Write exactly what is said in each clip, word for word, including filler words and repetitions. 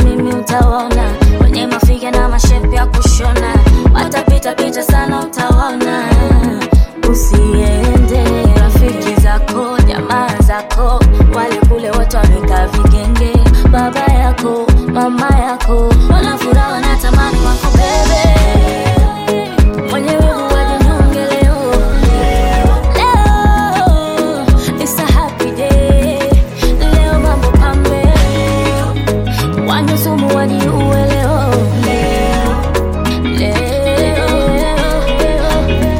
mimi utawaona, wenye mafiga na mashepu ya kushona, watapita pita sana utawaona. Usiende, rafiki zako, jamaa zako, wale kule wote wamekaa vigenge. Baba yako, mama yako, wanafuraha wanatamani wako bebe. Mwenye wivu wajinyonge leo. Leo, it's a happy day. Leo mambo pambe. Wanyusumu wajiuwe leo. Leo, leo.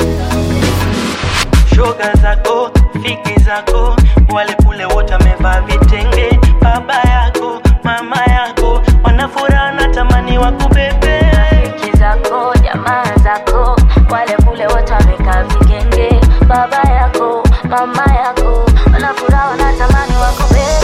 Shoga zako, fiki zako, wale kule wote wamevaa vitenge. Baba yako, mama yako, wanafuraha na tamani wakubebe. Fiki zako, jamaa zako, wale kule wote wamekaa vigenge. Baba yako, mama yako, wanafuraha na tamani wakubebe.